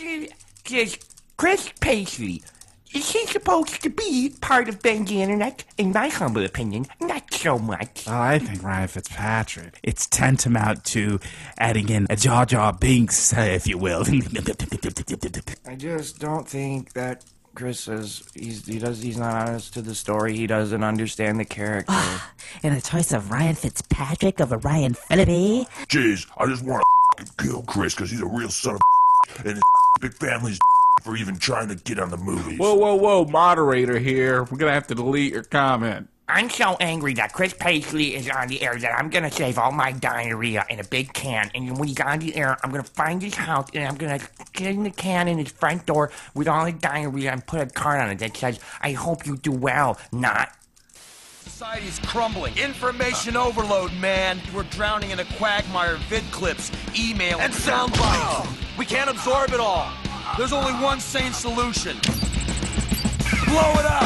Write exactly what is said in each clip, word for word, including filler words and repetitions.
Does Chris Paisley, is he supposed to be part of Bang the Internet? In my humble opinion, not so much. Oh, I think Ryan Fitzpatrick. It's tantamount to adding in a Jar Jar Binks, uh, if you will. I just don't think that Chris is, he's, he does, he's not honest to the story. He doesn't understand the character. And the choice of Ryan Fitzpatrick over Ryan Phillippe? Jeez, I just want to kill Chris because he's a real son of and his big family's for even trying to get on the movies. Whoa, whoa, whoa, moderator here. We're going to have to delete your comment. I'm so angry that Chris Paisley is on the air that I'm going to save all my diarrhea in a big can. And when he's on the air, I'm going to find his house and I'm going to get in the can in his front door with all his diarrhea and put a card on it that says, I hope you do well, not. Society's crumbling. Information overload, man. We're drowning in a quagmire of vid clips, email, and sound bites. We can't absorb it all. There's only one sane solution. Blow it up!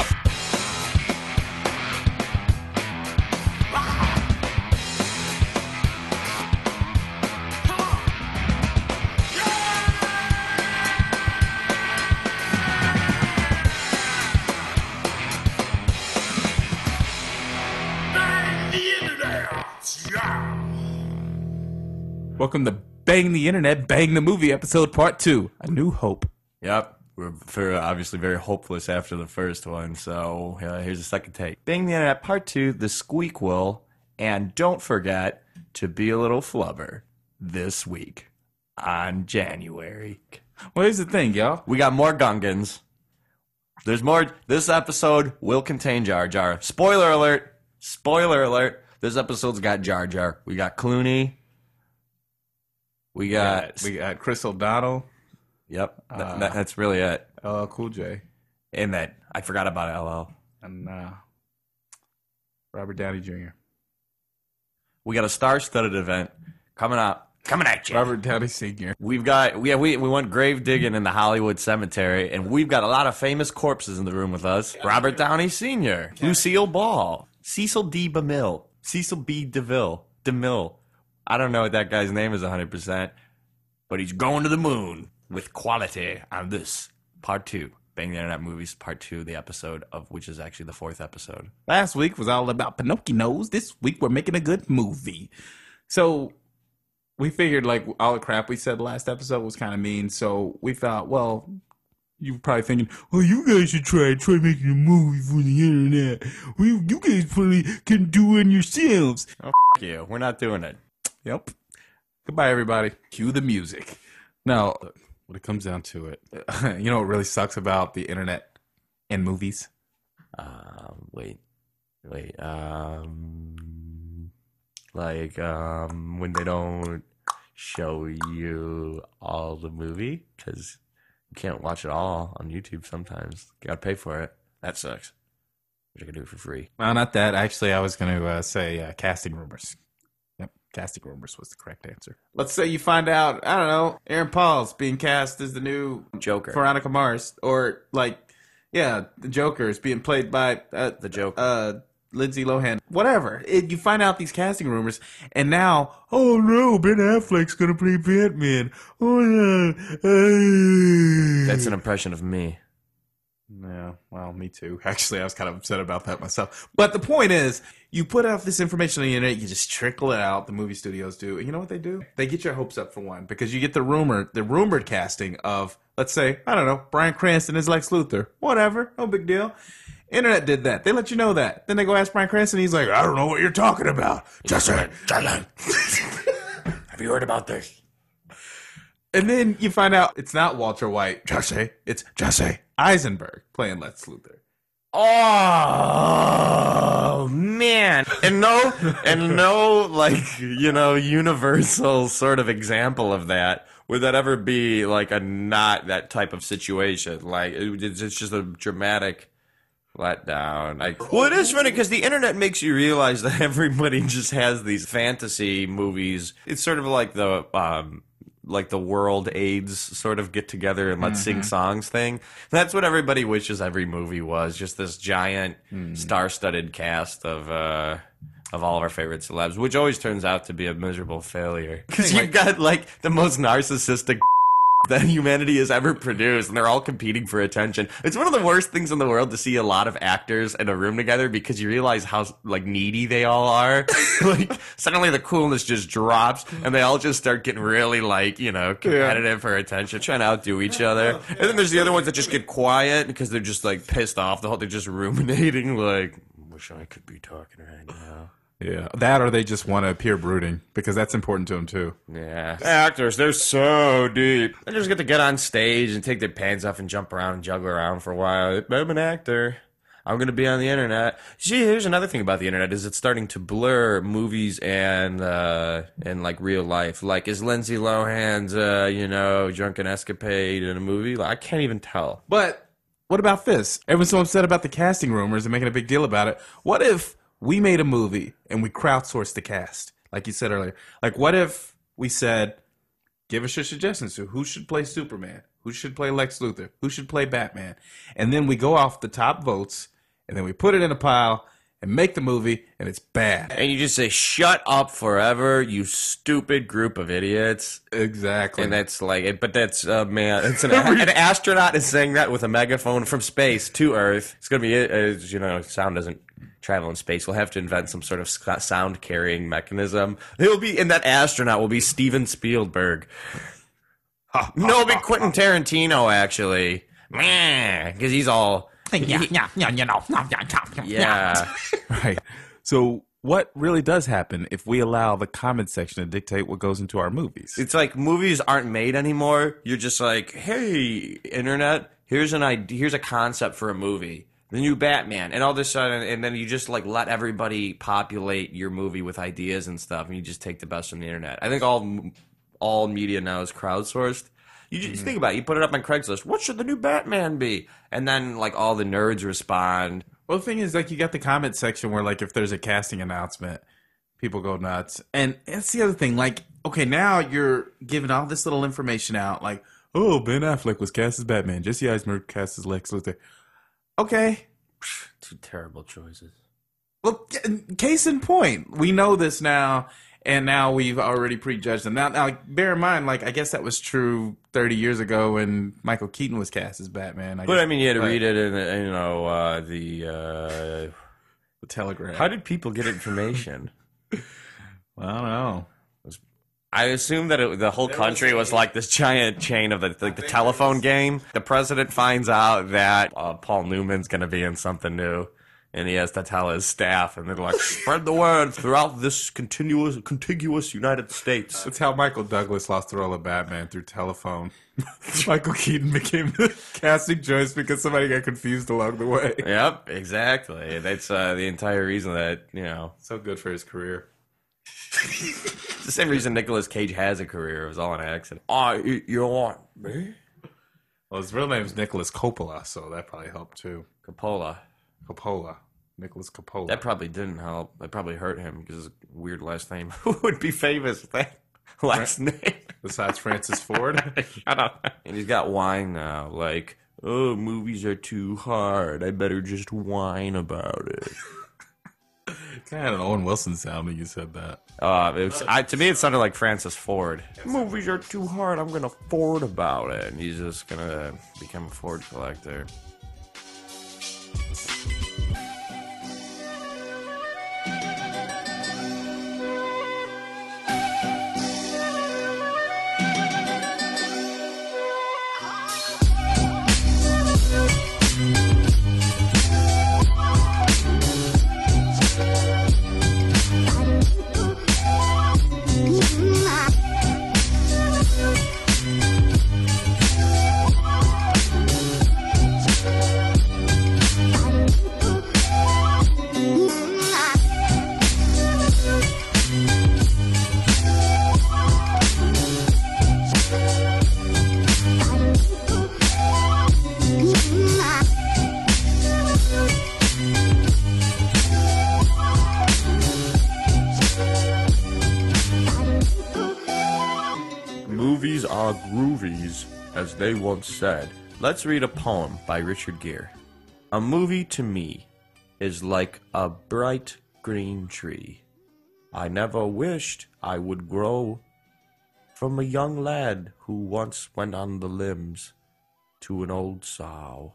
Welcome to Bang the Internet, Bang the Movie, episode part two, A New Hope. Yep, we're very, obviously very hopeless after the first one, so uh, here's the second take. Bang the Internet, part two, The Squeakquel, and don't forget to be a little flubber this week on January. Well, here's the thing, y'all. We got more Gungans. There's more. This episode will contain Jar Jar. Spoiler alert. Spoiler alert. This episode's got Jar Jar. We got Clooney. We got... We got Chris O'Donnell. Yep, Uh, that, that, that's really it. L L Cool J. And that, I forgot about L L. And uh, Robert Downey Junior We got a star-studded event coming up. Coming at you. Robert Downey Senior We've got, yeah, we, we went grave digging in the Hollywood Cemetery, and we've got a lot of famous corpses in the room with us. Robert Downey Senior, Lucille Ball, Cecil D. DeMille, Cecil B. DeVille, DeMille. I don't know what that guy's name is one hundred percent, but he's going to the moon with quality on this part two. Bang the Internet Movies part two, the episode of which is actually the fourth episode. Last week was all about Pinocchio's. This week we're making a good movie. So we figured like all the crap we said last episode was kind of mean. So we thought, well, you're probably thinking, well, you guys should try try making a movie for the internet. We, you guys probably can do it yourselves. Oh, f- you. We're not doing it. Yep. Goodbye, everybody. Cue the music. Now, when it comes down to it, you know what really sucks about the internet and movies? Um, wait, wait, um, like, um, when they don't show you all the movie, because you can't watch it all on YouTube sometimes. You gotta pay for it. That sucks. Wish I could do it for free. Well, not that. Actually, I was going to uh, say uh, casting rumors. Yep, casting rumors was the correct answer. Let's say you find out, I don't know, Aaron Paul's being cast as the new Joker. Veronica Mars. Or, like, yeah, the Joker is being played by uh, The Joker. Uh, Lindsay Lohan. Whatever. It, you find out these casting rumors, and now, oh no, Ben Affleck's going to play Batman. Oh yeah. Uh, That's an impression of me. Yeah, well, me too. Actually, I was kind of upset about that myself. But the point is, you put out this information on the internet, you just trickle it out, the movie studios do. And you know what they do? They get your hopes up for one, because you get the rumor, the rumored casting of, let's say, I don't know, Bryan Cranston as Lex Luthor. Whatever, no big deal. Internet did that. They let you know that. Then they go ask Bryan Cranston, he's like, I don't know what you're talking about. Just say, Have you heard about this? And then you find out it's not Walter White, Jesse. It's Jesse Eisenberg playing Lex Luthor. Oh man, and no, and no, like, you know, universal sort of example of that. Would that ever be like a not that type of situation? Like it, it's just a dramatic letdown. Like, well, it is funny because the internet makes you realize that everybody just has these fantasy movies. It's sort of like the um. like the World AIDS sort of get together and let's mm-hmm. sing songs thing. That's what everybody wishes every movie was. Just this giant mm. star-studded cast of uh, of all of our favorite celebs, which always turns out to be a miserable failure. Because you've got like the most narcissistic that humanity has ever produced, and they're all competing for attention. It's one of the worst things in the world to see a lot of actors in a room together because you realize how like needy they all are. Like suddenly the coolness just drops, and they all just start getting really like you know competitive for attention, trying to outdo each other. And then there's the other ones that just get quiet because they're just like pissed off. The whole they're just ruminating like, wish I could be talking right now. Yeah, that or they just want to appear brooding because that's important to them too. Yeah, actors, they're so deep. They just get to get on stage and take their pants off and jump around and juggle around for a while. I'm an actor. I'm going to be on the internet. See, here's another thing about the internet is it's starting to blur movies and uh, and like real life. Like, is Lindsay Lohan's uh, you know drunken escapade in a movie? Like, I can't even tell. But what about this? Everyone's so upset about the casting rumors and making a big deal about it. What if we made a movie and we crowdsourced the cast, like you said earlier? Like, what if we said, give us your suggestions to who should play Superman, who should play Lex Luthor, who should play Batman, and then we go off the top votes, and then we put it in a pile and make the movie, and it's bad. And you just say, shut up forever, you stupid group of idiots. Exactly. And that's like, it, but that's, uh, man, it's an, an astronaut is saying that with a megaphone from space to Earth. It's going to be, uh, you know, sound doesn't travel in space. We'll have to invent some sort of sound carrying mechanism. He'll be, and that astronaut will be Steven Spielberg. No, it'll be Quentin Tarantino, actually. Because he's all, Yeah, yeah, yeah, you know. yeah. Right. So what really does happen if we allow the comment section to dictate what goes into our movies? It's like movies aren't made anymore. You're just like, hey, internet, here's an idea, here's a concept for a movie. The new Batman, and all of a sudden, and then you just like let everybody populate your movie with ideas and stuff, and you just take the best from the internet. I think all all media now is crowdsourced. You just mm-hmm. think about it. You put it up on Craigslist. What should the new Batman be? And then like all the nerds respond. Well, the thing is, like, you got the comment section where, like, if there's a casting announcement, people go nuts. And that's the other thing. Like, okay, now you're giving all this little information out. Like, oh, Ben Affleck was cast as Batman. Jesse Eisenberg cast as Lex Luthor. Okay. Two terrible choices. Well, case in point. We know this now, and now we've already prejudged them. Now, now, bear in mind, like, I guess that was true thirty years ago when Michael Keaton was cast as Batman. I but, guess, I mean, you had to but, read it in, you know, uh, the... Uh, the Telegram. How did people get information? Well, I don't know. I assume that it, the whole country was like this giant chain of the, like the telephone game. The president finds out that uh, Paul Newman's going to be in something new, and he has to tell his staff, and they're like, spread the word throughout this continuous, contiguous United States. That's how Michael Douglas lost the role of Batman, through telephone. Michael Keaton became the casting choice because somebody got confused along the way. Yep, exactly. That's uh, the entire reason that, you know. So good for his career. It's the same reason Nicolas Cage has a career. It was all an accident. Oh, you, you want me? Well, his real name is Nicholas Coppola, so that probably helped too. Coppola. Coppola. Nicholas Coppola. That probably didn't help. That probably hurt him because his weird last name. Who would be famous with that last name? Besides Francis Ford? Shut up. And he's got wine now. Like, oh, movies are too hard. I better just whine about it. Kind of had an Owen Wilson sound when you said that. Uh, it was, I, to me, it sounded like Francis Ford. Movies are too hard. I'm gonna Ford about it, and he's just gonna become a Ford collector. Movies are groovies, as they once said. Let's read a poem by Richard Gere. A movie to me is like a bright green tree. I never wished I would grow from a young lad who once went on the limbs to an old sow.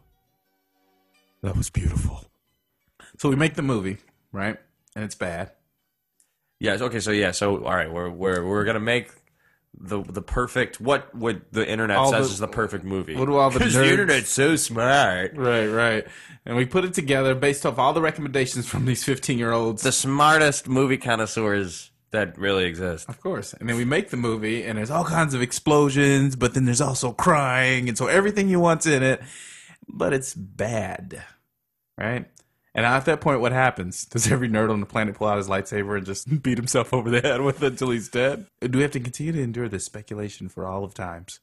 That was beautiful. So we make the movie, right? And it's bad. Yes. Okay. So yeah. So all right. We're we're we're gonna make the the perfect. What would the internet All says the- is the perfect movie? What do all the 'Cause the nerds- internet's so smart. Right, right. And we put it together based off all the recommendations from these fifteen-year-olds. The smartest movie connoisseurs that really exist. Of course. And then we make the movie, and there's all kinds of explosions, but then there's also crying, and so everything you want's in it, but it's bad, right? And at that point, what happens? Does every nerd on the planet pull out his lightsaber and just beat himself over the head with it until he's dead? Or do we have to continue to endure this speculation for all of times?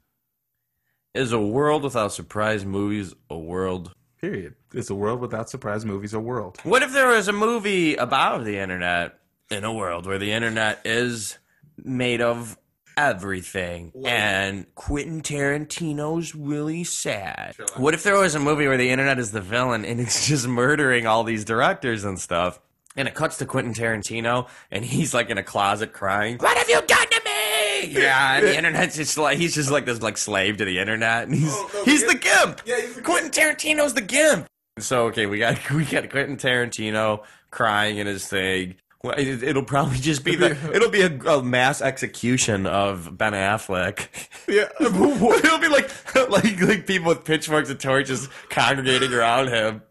Is a world without surprise movies a world? Period. Is a world without surprise movies a world? What if there was a movie about the internet in a world where the internet is made of everything and Quentin Tarantino's really sad? What if there was a movie where the internet is the villain and it's just murdering all these directors and stuff? And it cuts to Quentin Tarantino and he's like in a closet crying. What have you done to me? Yeah, and the internet's just like he's just like this like slave to the internet. And he's he's the gimp. Quentin Tarantino's the gimp. So okay, we got we got Quentin Tarantino crying in his thing. Well, it, it'll probably just be the it'll be a, a mass execution of Ben Affleck. Yeah. It'll be like like like people with pitchforks and torches congregating around him.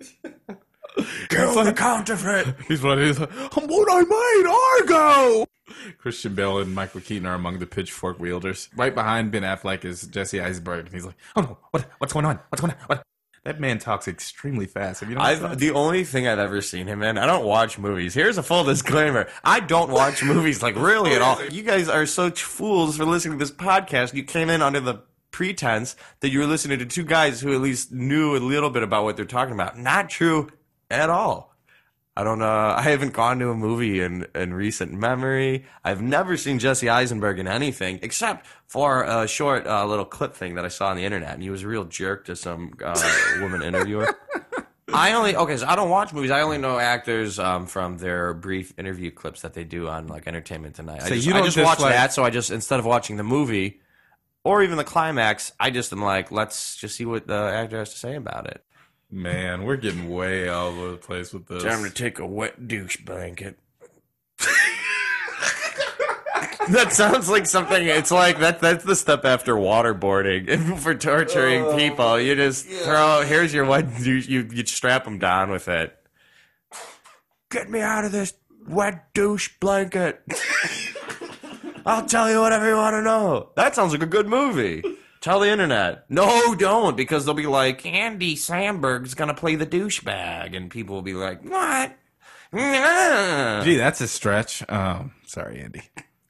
Kill the counterfeit. He's what he's like, I'm what I made, Argo! Christian Bale and Michael Keaton are among the pitchfork wielders. Right behind Ben Affleck is Jesse Eisenberg, and he's like, oh no, what, what's going on? What's going on? What? That man talks extremely fast. Have you noticed I've that? the only thing I've ever seen him in. I don't watch movies. Here's a full disclaimer: I don't watch movies like really at all. You guys are such fools for listening to this podcast. You came in under the pretense that you were listening to two guys who at least knew a little bit about what they're talking about. Not true at all. I don't know. I haven't gone to a movie in, in recent memory. I've never seen Jesse Eisenberg in anything except for a short uh, little clip thing that I saw on the internet, and he was a real jerk to some uh, woman interviewer. I only okay, so I don't watch movies. I only know actors um, from their brief interview clips that they do on like Entertainment Tonight. I So just, you I don't just watch dislike- that. So I just instead of watching the movie or even the climax, I just am like, let's just see what the actor has to say about it. Man, we're getting way all over the place with this. Time to take a wet douche blanket. That sounds like something. It's like that. That's the step after waterboarding for torturing Oh, people. You just throw. Here's your wet douche. You you strap them down with it. Get me out of this wet douche blanket. I'll tell you whatever you want to know. That sounds like a good movie. Tell the internet. No, don't, because they'll be like, Andy Samberg's gonna play the douchebag, and people will be like, what? Nah. Gee, that's a stretch. Um, sorry, Andy.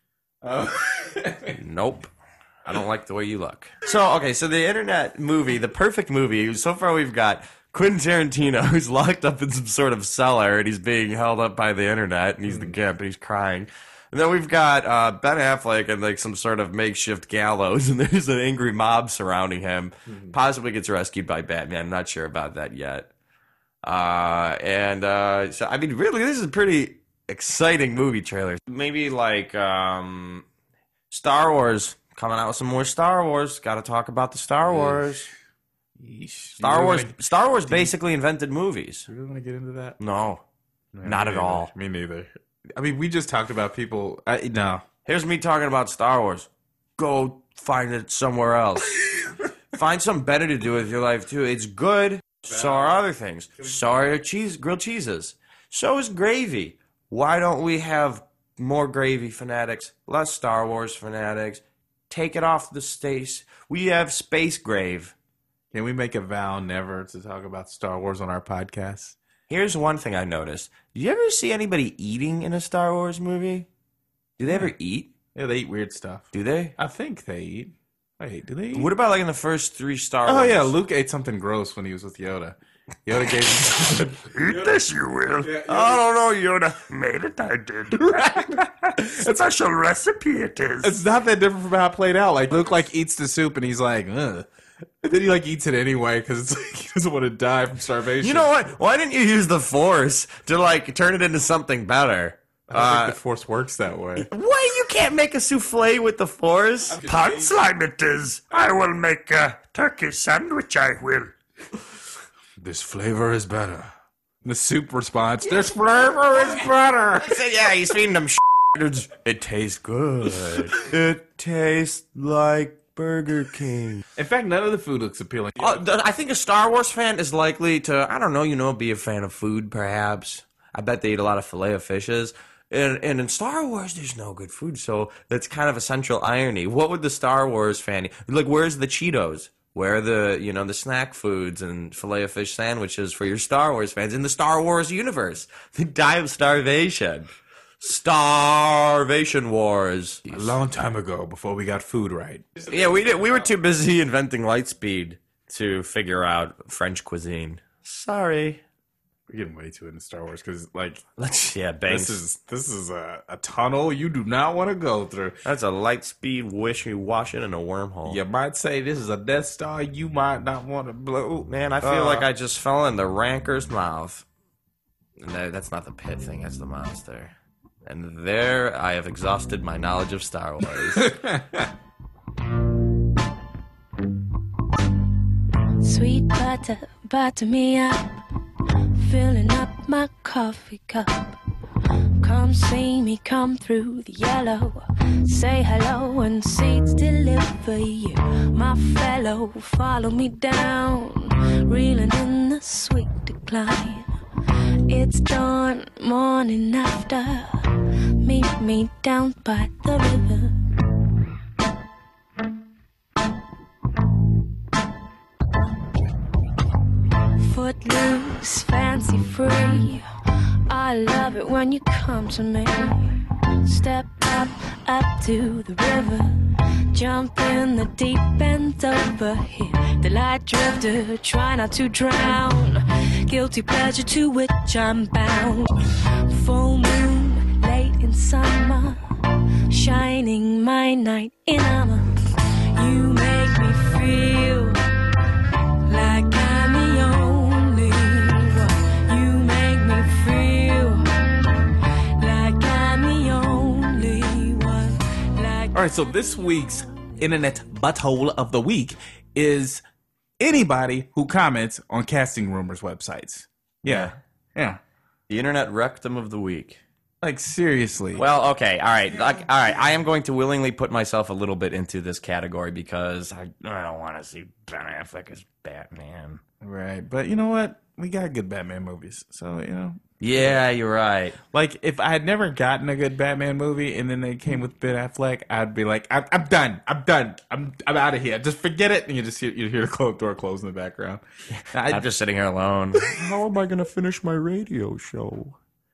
Nope. I don't like the way you look. So, okay, so the internet movie, the perfect movie, so far we've got Quentin Tarantino, who's locked up in some sort of cellar, and he's being held up by the internet, and he's the gimp, and he's crying. And then we've got uh, Ben Affleck and like some sort of makeshift gallows, and there's an angry mob surrounding him. Mm-hmm. Possibly gets rescued by Batman. I'm not sure about that yet. Uh, and uh, so, I mean, really, this is a pretty exciting movie trailer. Maybe like um, Star Wars, coming out with some more Star Wars. Got to talk about the Star Wars. Yeesh. Star You Wars. really- Star Wars basically invented movies. You really want to get into that? No, No, not me at neither. all. Me neither. I mean, we just talked about people. I, no. Here's me talking about Star Wars. Go find it somewhere else. Find something better to do with your life, too. It's good. So are other things. So are your cheese, grilled cheeses. So is gravy. Why don't we have more gravy fanatics, less Star Wars fanatics? Take it off the stage. We have space grave. Can we make a vow never to talk about Star Wars on our podcast? Here's one thing I noticed. Do you ever see anybody eating in a Star Wars movie? Do they ever eat? Yeah, they eat weird stuff. Do they? I think they eat. Wait, do they eat? What about like in the first three Star Oh, Wars? yeah, Luke ate something gross when he was with Yoda. Yoda gave him something. Eat this, you will. I don't know, Yoda. Made it, I did. Special recipe it is. It's not that different from how it played out. Like, Luke, like, eats the soup, and he's like, ugh. And then he, like, eats it anyway, because it's like he doesn't want to die from starvation. You know what? Why didn't you use the Force to like turn it into something better? I don't think the Force works that way. What? You can't make a souffle with the Force? Punchline it is. I will make a turkey sandwich, I will. This flavor is better. The soup response, this flavor is better. I said, yeah, he's feeding them sh**. It tastes good. It tastes like Burger King. In fact, none of the food looks appealing. Uh, th- I think a Star Wars fan is likely to, I don't know, you know, be a fan of food, perhaps. I bet they eat a lot of filet of fishes. And, and in Star Wars, there's no good food, so that's kind of a central irony. What would the Star Wars fan, like, where's the Cheetos? Where are the, you know, the snack foods and filet of fish sandwiches for your Star Wars fans in the Star Wars universe? They die of starvation. Starvation Wars. A long time ago, before we got food right. Yeah, we did. We were too busy inventing Lightspeed to figure out French cuisine. Sorry. We're getting way too into Star Wars because, like, Let's yeah, bangs. this is this is a, a tunnel you do not want to go through. That's a Lightspeed wishy-washy in a wormhole. You might say this is a Death Star you might not want to blow. Man, I feel Uh, like I just fell in the ranker's mouth. No, that's not the pit thing. That's the monster. And there, I have exhausted my knowledge of Star Wars. Sweet butter, butter me up, filling up my coffee cup. Come see me come through the yellow. Say hello and seats deliver you. My fellow, follow me down, reeling in the sweet decline. It's dawn, morning after. Meet me down by the river. Footloose, fancy free. I love it when you come to me. Step up, up to the river. Jump in the deep end over here. The light drifter, try not to drown. Guilty pleasure to which I'm bound. Full moon, late in summer. Shining my night in armor. You make me feel like I'm the only one. You make me feel like I'm the only one. Like All right, so this week's internet butthole of the week is anybody who comments on casting rumors websites. Yeah, yeah. The internet rectum of the week. Like, seriously. Well, okay, all right, like, all right. I am going to willingly put myself a little bit into this category because I, I don't want to see Ben Affleck as Batman. Right, but you know what? We got good Batman movies, so, you know. Yeah, you're right. Like, if I had never gotten a good Batman movie and then they came with Ben Affleck, I'd be like, I'm, I'm done. I'm done. I'm I'm out of here. Just forget it. And you just hear, you hear the clo- door close in the background. I, I'm just sitting here alone. How am I going to finish my radio show?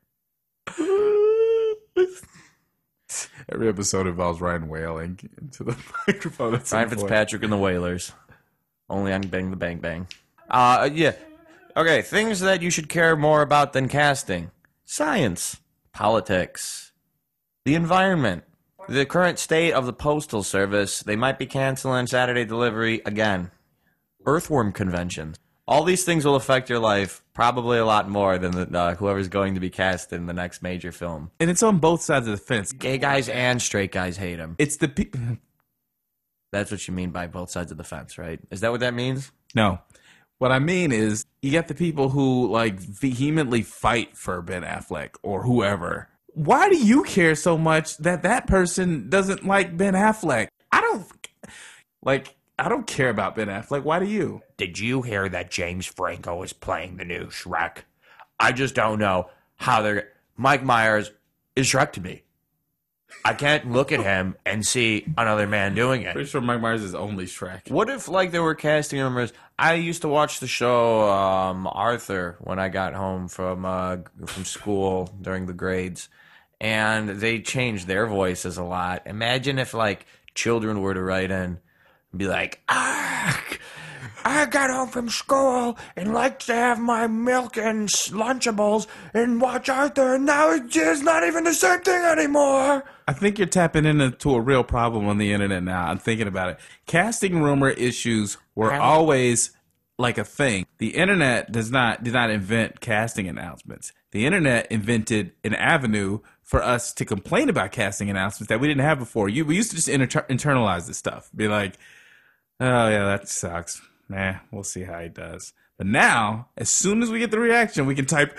Every episode involves Ryan wailing into the microphone. At some Ryan point. Fitzpatrick and the Wailers. Only on Bang the Bang Bang. Uh, yeah. Okay, things that you should care more about than casting. Science. Politics. The environment. The current state of the Postal Service. They might be canceling Saturday delivery again. Earthworm conventions. All these things will affect your life probably a lot more than the, uh, whoever's going to be cast in the next major film. And it's on both sides of the fence. Gay guys and straight guys hate him. It's the pe- That's what you mean by both sides of the fence, right? Is that what that means? No. What I mean is, you got the people who, like, vehemently fight for Ben Affleck or whoever. Why do you care so much that that person doesn't like Ben Affleck? I don't, like, I don't care about Ben Affleck. Why do you? Did you hear that James Franco is playing the new Shrek? I just don't know how they're... Mike Myers is Shrek to me. I can't look at him and see another man doing it. Pretty sure Mike Myers is only Shrek. What if, like, there were casting rumors? I used to watch the show um, Arthur when I got home from uh, from school during the grades, and they changed their voices a lot. Imagine if, like, children were to write in and be like, ah, I got home from school and like to have my milk and Lunchables and watch Arthur, and now it's just not even the same thing anymore. I think you're tapping into a real problem on the internet now. I'm thinking about it. Casting rumor issues were always like a thing. The internet does not did not invent casting announcements. The internet invented an avenue for us to complain about casting announcements that we didn't have before. You we used to just inter- internalize this stuff, be like, "Oh yeah, that sucks. Nah, we'll see how he does." But now, as soon as we get the reaction, we can type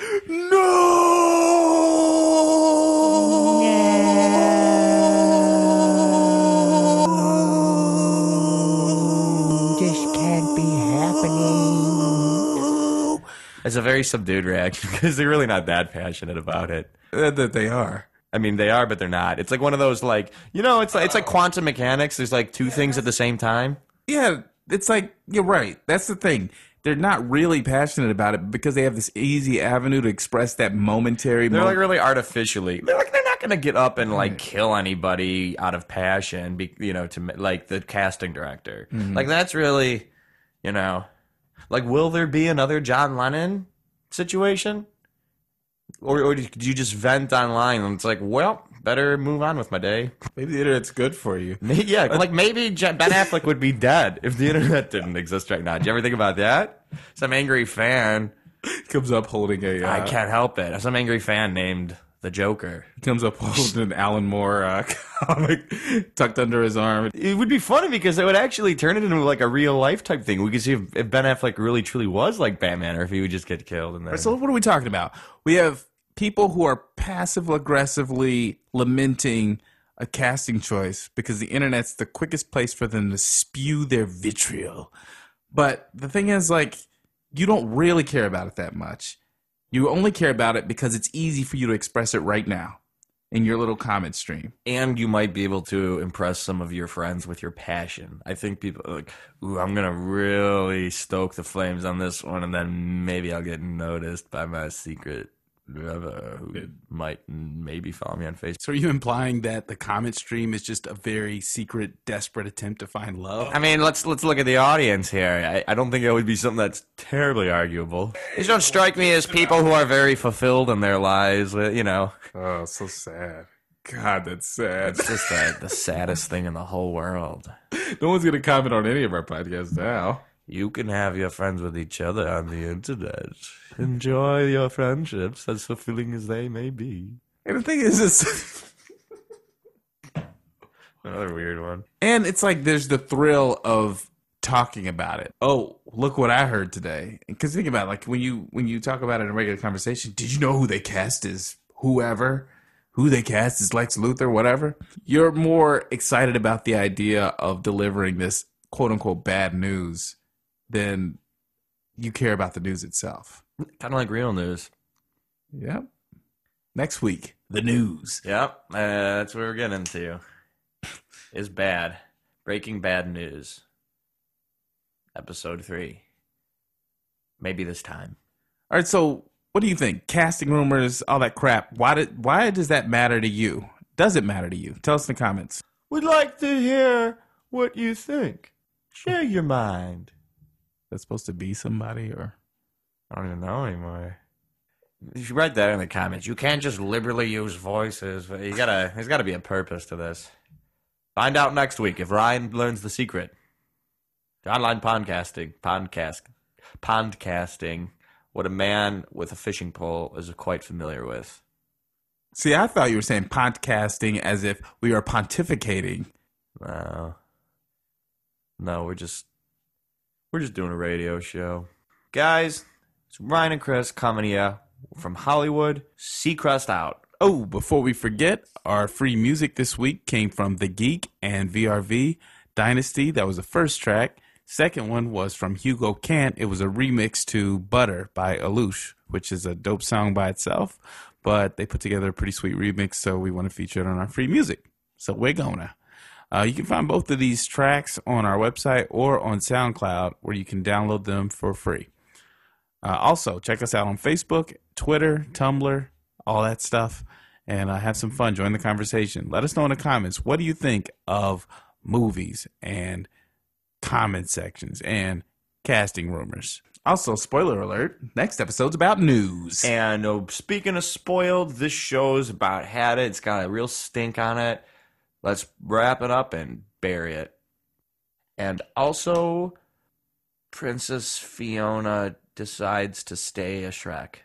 no. This can't be happening. It's a very subdued reaction because they're really not that passionate about it. That that they are. I mean, they are, but they're not. It's like one of those, like, you know, it's like, it's like quantum mechanics. There's like two things at the same time. Yeah, it's like, you're right. That's the thing. They're not really passionate about it because they have this easy avenue to express that momentary. They're mo- like really artificially. They're like they're not going to get up and like kill anybody out of passion, be, you know, to ma- like the casting director. Like that's really, you know, like will there be another John Lennon situation? Or, or did you just vent online and it's like, well, better move on with my day? Maybe the internet's good for you. Yeah, like maybe Je- Ben Affleck would be dead if the internet didn't exist right now. Do you ever think about that? Some angry fan. Comes up holding a. Uh, I can't help it. Some angry fan named the Joker. Comes up holding an Alan Moore uh, comic tucked under his arm. It would be funny because it would actually turn it into like a real life type thing. We could see if, if Ben Affleck really truly was like Batman, or if he would just get killed. And then So what are we talking about? We have people who are passive aggressively lamenting a casting choice because the internet's the quickest place for them to spew their vitriol. But the thing is, like, you don't really care about it that much. You only care about it because it's easy for you to express it right now in your little comment stream. and you might be able to impress some of your friends with your passion. I think people are like, ooh, I'm going to really stoke the flames on this one, and then maybe I'll get noticed by my secret lover who might maybe follow me on Facebook. So are you implying that the comment stream is just a very secret, desperate attempt to find love? I mean, let's let's look at the audience here. I, I don't think it would be something that's terribly arguable. These don't strike me as people who are very fulfilled in their lives, you know. Oh, so sad. God, that's sad. It's just the, the saddest thing in the whole world. No one's going to comment on any of our podcasts now. You can have your friends with each other on the internet. Enjoy your friendships, as fulfilling as they may be. And the thing is, it's... Another weird one. And it's like there's the thrill of talking about it. Oh, look what I heard today. Because think about it, like when you when you talk about it in a regular conversation, did you know who they cast as whoever? Who they cast as Lex Luthor, whatever? You're more excited about the idea of delivering this quote unquote bad news than you care about the news itself. Kind of like real news. Yep. Next week, the news. Yep, uh, that's what we're getting into. Is bad. Breaking Bad News. Episode three. Maybe this time. All right, so what do you think? Casting rumors, all that crap. Why did why does that matter to you? Does it matter to you? Tell us in the comments. We'd like to hear what you think. Share your mind. That's supposed to be somebody, or I don't even know anymore. You should write that in the comments. You can't just liberally use voices. You gotta. There's got to be a purpose to this. Find out next week if Ryan learns the secret. Online podcasting, podcast, podcasting. What a man with a fishing pole is quite familiar with. See, I thought you were saying podcasting as if we are pontificating. No, no, we're just we're just doing a radio show, guys. It's Ryan and Chris coming to you from Hollywood. Seacrest out. Oh, before we forget, our free music this week came from The Geek and V R V Dynasty. That was the first track. Second one was from Hugo Kant. It was a remix to Butter by Alush, which is a dope song by itself, but they put together a pretty sweet remix, so we want to feature it on our free music. So we're gonna. Uh, you can find both of these tracks on our website or on SoundCloud, where you can download them for free. Uh, also, check us out on Facebook, Twitter, Tumblr, all that stuff, and uh, have some fun. Join the conversation. Let us know in the comments, what do you think of movies and comment sections and casting rumors? Also, spoiler alert, next episode's about news. And uh, speaking of spoiled, this show's about had it. It's got a real stink on it. Let's wrap it up and bury it. And also, Princess Fiona decides to stay a Shrek.